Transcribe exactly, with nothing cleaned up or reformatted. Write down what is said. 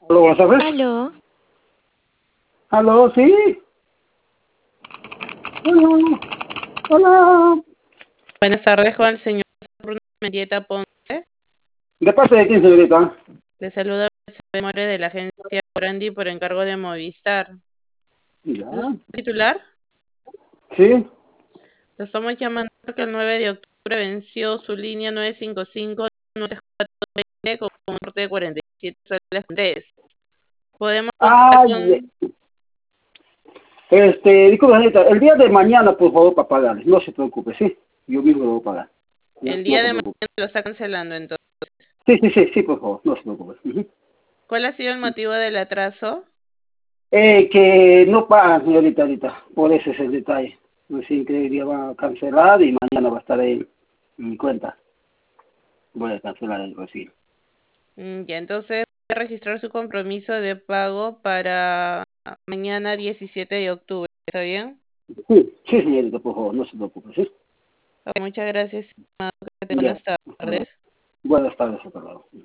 Hola, buenas tardes. Aló, Aló, sí. Hola, hola. Buenas tardes con el señor Bruno Mendieta Ponce. ¿De parte de quién, señorita? Le saluda el More de la agencia Brandy por encargo de Movistar. ¿Es Ya. usted titular? Sí. Lo estamos llamando porque el nueve de octubre venció su línea nueve cinco cinco nueve cuatro veinte con un importe de cuarenta y siete soles con tres. ¿Podemos contar Ay, con este, disculpe, señorita, el día de mañana, por favor, para pagarle. No se preocupe, sí. Yo mismo lo voy a pagar. Ya, el no día se de preocupe. mañana? Lo está cancelando entonces. Sí, sí, sí, sí, por favor, no se preocupe. Ujú. ¿Cuál ha sido el motivo del atraso? Eh, que no pagan, señorita, ahorita. Por ese es el detalle. Recién que hoy día va a cancelar y mañana va a estar ahí en mi cuenta. Voy a cancelar el recibo. Mm, Ya, entonces voy a registrar su compromiso de pago para mañana diecisiete de octubre. ¿Está bien? Sí, sí, señorita, por favor, no se preocupe, sí. Ok, muchas gracias, estimado. Que tenga Ya. buenas tardes. Buenas tardes, hasta luego.